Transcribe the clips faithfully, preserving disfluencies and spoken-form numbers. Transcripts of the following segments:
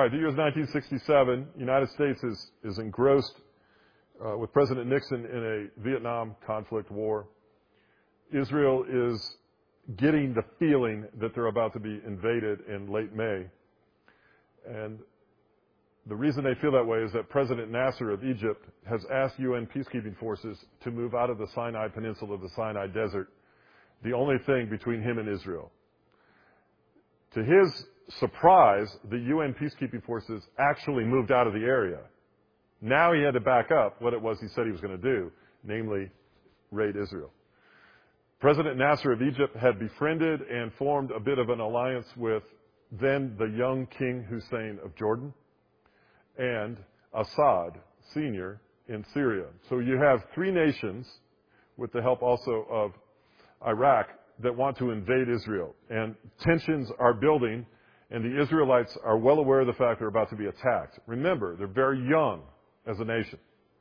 right, the year is nineteen sixty-seven. United States is, is engrossed uh, with President Nixon in a Vietnam conflict war. Israel is getting the feeling that they're about to be invaded in late May. And the reason they feel that way is that President Nasser of Egypt has asked U N peacekeeping forces to move out of the Sinai Peninsula, the Sinai Desert, the only thing between him and Israel. To his surprise, the U N peacekeeping forces actually moved out of the area. Now he had to back up what it was he said he was going to do, namely raid Israel. President Nasser of Egypt had befriended and formed a bit of an alliance with then the young King Hussein of Jordan and Assad, Senior, in Syria. So you have three nations, with the help also of Iraq, that want to invade Israel. And tensions are building, and the Israelites are well aware of the fact they're about to be attacked. Remember, they're very young as a nation.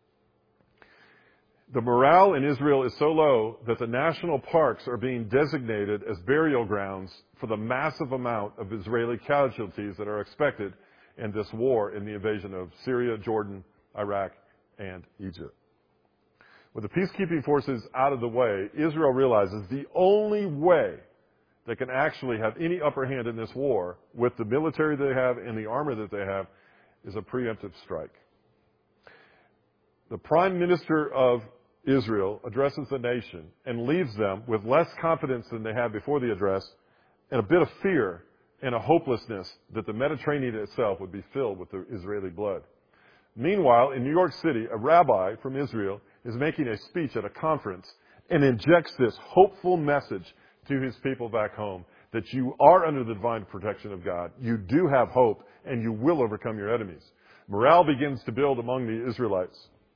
The morale in Israel is so low that the national parks are being designated as burial grounds for the massive amount of Israeli casualties that are expected in this war in the invasion of Syria, Jordan, Iraq, and Egypt. With the peacekeeping forces out of the way, Israel realizes the only way they can actually have any upper hand in this war with the military they have and the armor that they have is a preemptive strike. The Prime Minister of Israel addresses the nation and leaves them with less confidence than they had before the address and a bit of fear and a hopelessness that the Mediterranean itself would be filled with the Israeli blood. Meanwhile, in New York City, a rabbi from Israel is making a speech at a conference and injects this hopeful message to his people back home that you are under the divine protection of God, you do have hope, and you will overcome your enemies. Morale begins to build among the Israelites.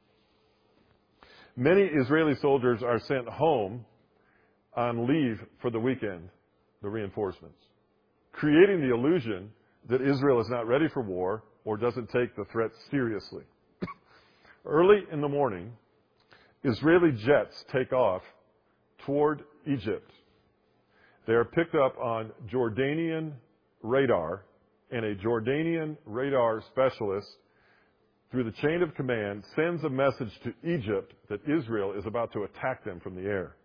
Many Israeli soldiers are sent home on leave for the weekend, the reinforcements, creating the illusion that Israel is not ready for war or doesn't take the threat seriously. Early in the morning, Israeli jets take off toward Egypt. They are picked up on Jordanian radar, and a Jordanian radar specialist, through the chain of command, sends a message to Egypt that Israel is about to attack them from the air.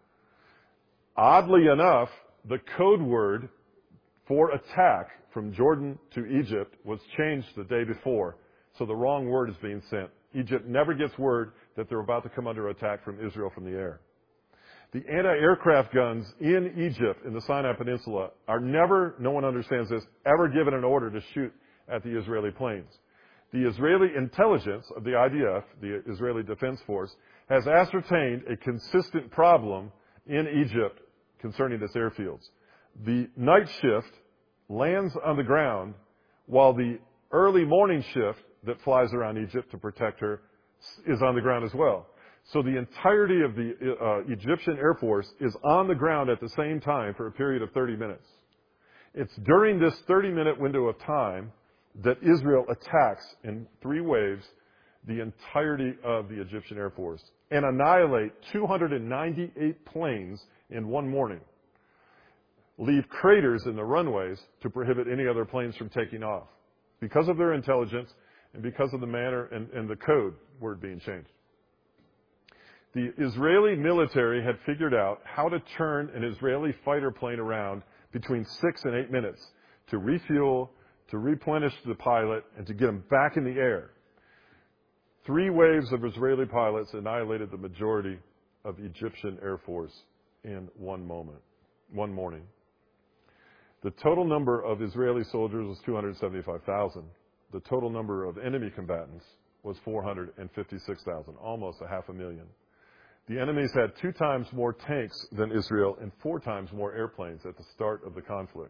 Oddly enough, the code word for attack from Jordan to Egypt was changed the day before, so the wrong word is being sent. Egypt never gets word that they're about to come under attack from Israel from the air. The anti-aircraft guns in Egypt, in the Sinai Peninsula, are never, no one understands this, ever given an order to shoot at the Israeli planes. The Israeli intelligence of the I D F, the Israeli Defense Force, has ascertained a consistent problem in Egypt concerning its airfields. The night shift lands on the ground while the early morning shift that flies around Egypt to protect her is on the ground as well. So the entirety of the uh, Egyptian Air Force is on the ground at the same time for a period of thirty minutes. It's during this thirty-minute window of time that Israel attacks in three waves the entirety of the Egyptian Air Force and annihilate two hundred ninety-eight planes in one morning, leave craters in the runways to prohibit any other planes from taking off because of their intelligence and because of the manner and, and the code word being changed. The Israeli military had figured out how to turn an Israeli fighter plane around between six and eight minutes to refuel, to replenish the pilot, and to get him back in the air. Three waves of Israeli pilots annihilated the majority of Egyptian Air Force in one moment, one morning. The total number of Israeli soldiers was two hundred seventy-five thousand. The total number of enemy combatants was four hundred fifty-six thousand, almost a half a million. The enemies had two times more tanks than Israel and four times more airplanes at the start of the conflict.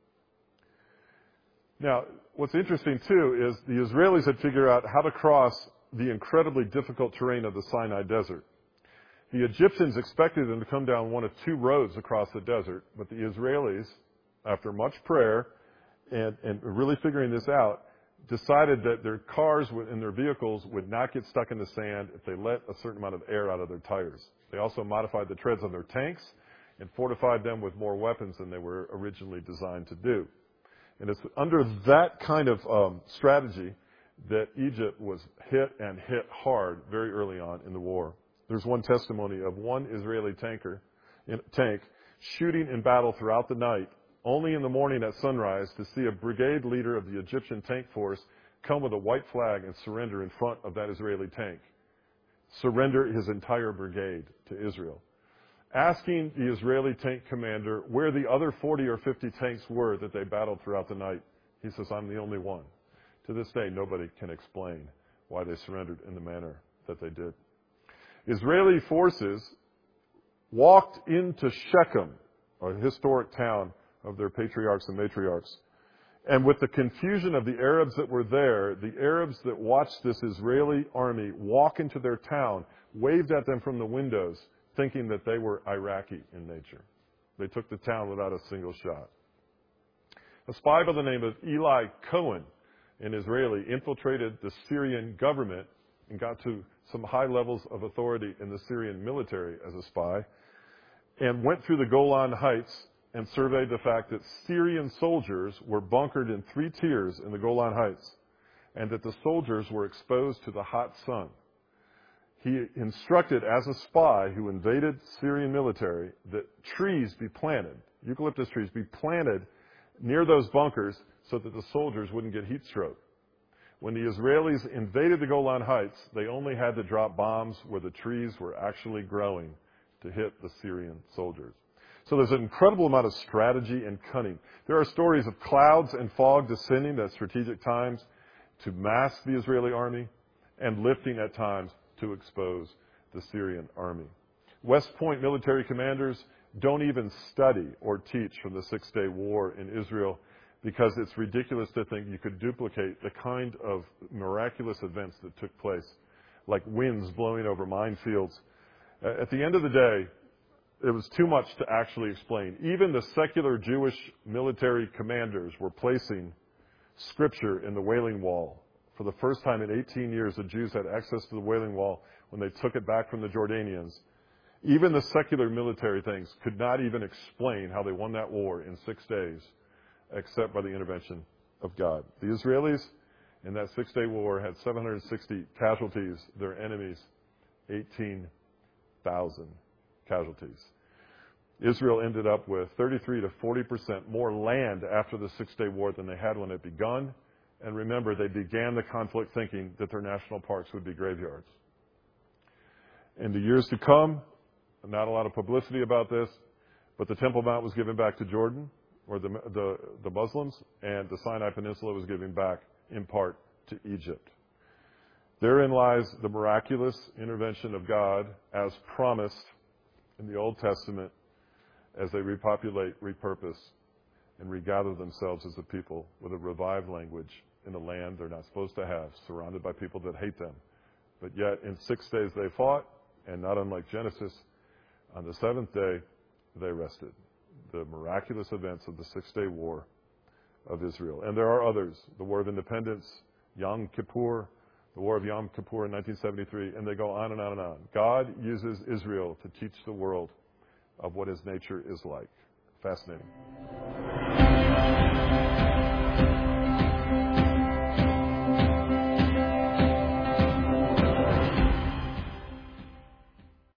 Now, what's interesting, too, is the Israelis had figured out how to cross the incredibly difficult terrain of the Sinai Desert. The Egyptians expected them to come down one of two roads across the desert, but the Israelis, after much prayer and, and really figuring this out, decided that their cars and their vehicles would not get stuck in the sand if they let a certain amount of air out of their tires. They also modified the treads on their tanks and fortified them with more weapons than they were originally designed to do. And it's under that kind of um, strategy that Egypt was hit and hit hard very early on in the war. There's one testimony of one Israeli tanker, in, tank shooting in battle throughout the night, only in the morning at sunrise to see a brigade leader of the Egyptian tank force come with a white flag and surrender in front of that Israeli tank. Surrender his entire brigade to Israel. Asking the Israeli tank commander where the other forty or fifty tanks were that they battled throughout the night. He says, I'm the only one. To this day, nobody can explain why they surrendered in the manner that they did. Israeli forces walked into Shechem, a historic town of their patriarchs and matriarchs. And with the confusion of the Arabs that were there, the Arabs that watched this Israeli army walk into their town waved at them from the windows, thinking that they were Iraqi in nature. They took the town without a single shot. A spy by the name of Eli Cohen, an Israeli, infiltrated the Syrian government and got to some high levels of authority in the Syrian military as a spy, and went through the Golan Heights and surveyed the fact that Syrian soldiers were bunkered in three tiers in the Golan Heights, and that the soldiers were exposed to the hot sun. He instructed, as a spy who invaded Syrian military, that trees be planted, eucalyptus trees be planted near those bunkers so that the soldiers wouldn't get heat stroke. When the Israelis invaded the Golan Heights, they only had to drop bombs where the trees were actually growing to hit the Syrian soldiers. So there's an incredible amount of strategy and cunning. There are stories of clouds and fog descending at strategic times to mask the Israeli army, and lifting at times to expose the Syrian army. West Point military commanders don't even study or teach from the Six-Day War in Israel, because it's ridiculous to think you could duplicate the kind of miraculous events that took place, like winds blowing over minefields. At the end of the day, it was too much to actually explain. Even the secular Jewish military commanders were placing Scripture in the Wailing Wall. For the first time in eighteen years, the Jews had access to the Wailing Wall when they took it back from the Jordanians. Even the secular military things could not even explain how they won that war in six days, except by the intervention of God. The Israelis in that six-day war had seven hundred sixty casualties. Their enemies, eighteen thousand casualties. Israel ended up with thirty-three to forty percent more land after the Six-Day War than they had when it begun. And remember, they began the conflict thinking that their national parks would be graveyards. In the years to come, not a lot of publicity about this, but the Temple Mount was given back to Jordan, or the, the, the Muslims, and the Sinai Peninsula was given back, in part, to Egypt. Therein lies the miraculous intervention of God, as promised in the Old Testament, as they repopulate, repurpose, and regather themselves as a people with a revived language in a land they're not supposed to have, surrounded by people that hate them. But yet, in six days they fought, and not unlike Genesis, on the seventh day, they rested. The miraculous events of the Six-Day War of Israel. And there are others. The War of Independence, Yom Kippur, the War of Yom Kippur in nineteen seventy-three, and they go on and on and on. God uses Israel to teach the world of what his nature is like. Fascinating.